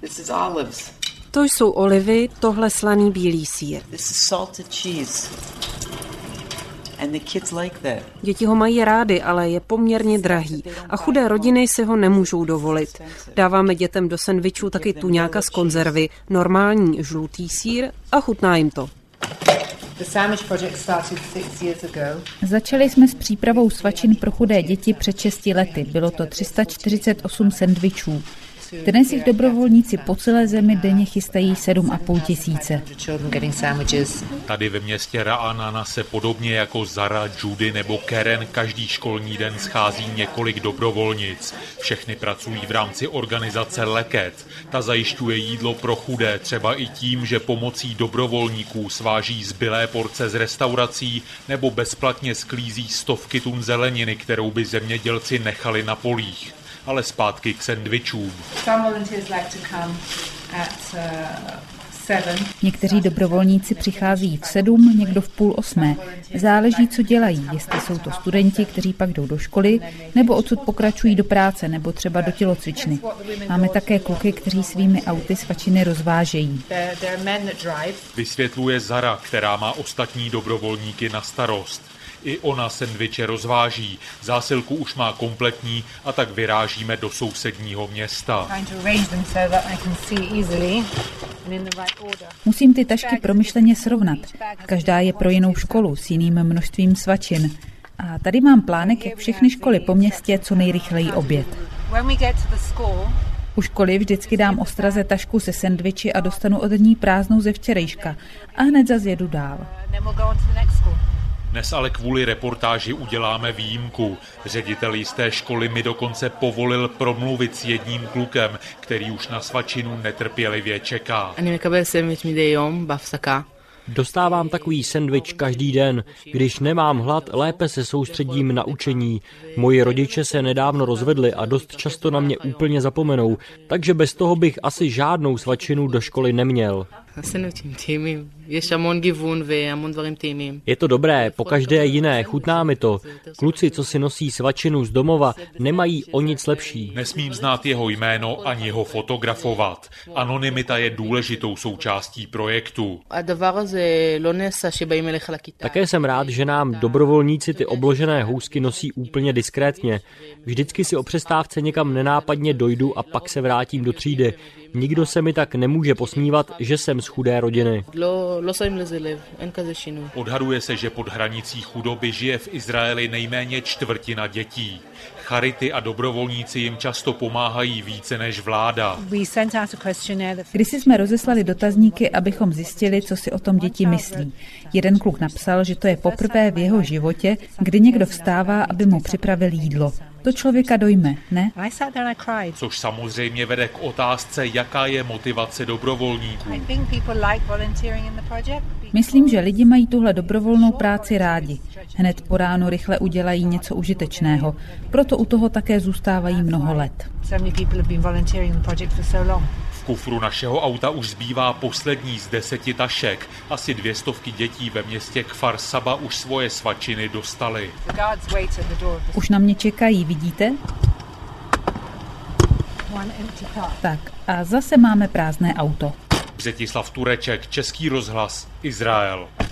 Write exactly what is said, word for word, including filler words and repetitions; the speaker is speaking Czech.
This is olives. To jsou olivy, tohle slaný bílý sýr. This is salted cheese. And the kids like that. Děti ho mají rády, ale je poměrně drahý a chudé rodiny si ho nemůžou dovolit. Dáváme dětem do sendvičů taky tuňáka z konzervy, normální žlutý sýr a chutná jim to. Začali jsme s přípravou svačin pro chudé děti před šesti lety. Bylo to tři sta čtyřicet osm sendvičů. Dnes jich dobrovolníci po celé zemi denně chystají sedm a půl tisíce. Tady ve městě Ra'anana se podobně jako Zara, Judy nebo Karen každý školní den schází několik dobrovolnic. Všechny pracují v rámci organizace Leket. Ta zajišťuje jídlo pro chudé, třeba i tím, že pomocí dobrovolníků sváží zbylé porce z restaurací nebo bezplatně sklízí stovky tun zeleniny, kterou by zemědělci nechali na polích. Ale zpátky k sendvičům. Někteří dobrovolníci přichází v sedm, někdo v půl osmé. Záleží, co dělají, jestli jsou to studenti, kteří pak jdou do školy, nebo odsud pokračují do práce, nebo třeba do tělocvičny. Máme také kluky, kteří svými auty svačiny rozvážejí. Vysvětluje Zara, která má ostatní dobrovolníky na starost. I ona sendviče rozváží. Zásilku už má kompletní a tak vyrážíme do sousedního města. Musím ty tašky promyšleně srovnat. Každá je pro jinou školu s jiným množstvím svačin. A tady mám plánek, jak všechny školy po městě co nejrychleji oběd. U školy vždycky dám ostraze tašku se sendviči a dostanu od ní prázdnou ze včerejška. A hned zas jedu dál. Dnes ale kvůli reportáži uděláme výjimku. Ředitel jisté školy mi dokonce povolil promluvit s jedním klukem, který už na svačinu netrpělivě čeká. Dostávám takový sendvič každý den. Když nemám hlad, lépe se soustředím na učení. Moji rodiče se nedávno rozvedli a dost často na mě úplně zapomenou, takže bez toho bych asi žádnou svačinu do školy neměl. Je to dobré, pokaždé jiné, chutná mi to. Kluci, co si nosí svačinu z domova, nemají o nic lepší. Nesmím znát jeho jméno ani ho fotografovat. Anonymita je důležitou součástí projektu. Také jsem rád, že nám dobrovolníci ty obložené housky nosí úplně diskrétně. Vždycky si o přestávce někam nenápadně dojdu a pak se vrátím do třídy. Nikdo se mi tak nemůže posmívat, že jsem z chudé rodiny. Odhaduje se, že pod hranicí chudoby žije v Izraeli nejméně čtvrtina dětí. Charity a dobrovolníci jim často pomáhají více než vláda. Kdysi jsme rozeslali dotazníky, abychom zjistili, co si o tom děti myslí. Jeden kluk napsal, že to je poprvé v jeho životě, kdy někdo vstává, aby mu připravil jídlo. To člověka dojme, ne? Což samozřejmě vede k otázce, jaká je motivace dobrovolníků. Myslím, že lidi mají tuhle dobrovolnou práci rádi. Hned po ránu rychle udělají něco užitečného. Proto u toho také zůstávají mnoho let. V kufru našeho auta už zbývá poslední z deseti tašek. Asi dvě stovky dětí ve městě Kfar Saba už svoje svačiny dostali. Už na mě čekají, vidíte? Tak a zase máme prázdné auto. Břetislav Tureček, Český rozhlas, Izrael.